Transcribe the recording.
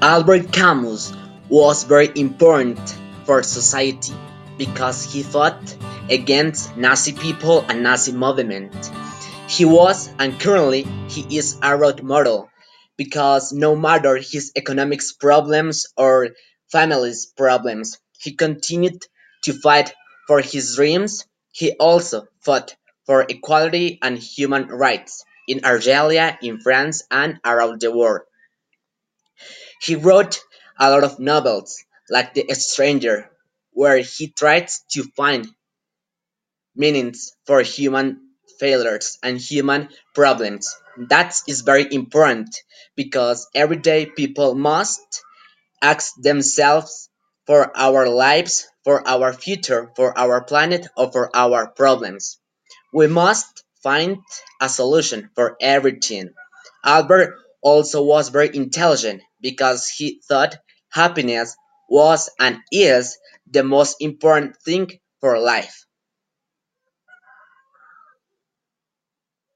Albert Camus was very important for society because he fought against Nazi people and Nazi movement. He was and currently he is a role model because no matter his economic problems or family's problems, he continued to fight for his dreams. He also fought for equality and human rights in Algeria, in France, and around the world. He wrote a lot of novels, like The Stranger, where he tries to find meanings for human failures and human problems. That is very important because every day people must ask themselves for our lives, for our future, for our planet, or for our problems. We must find a solution for everything. Albert also was very intelligent because he thought happiness was and is the most important thing for life.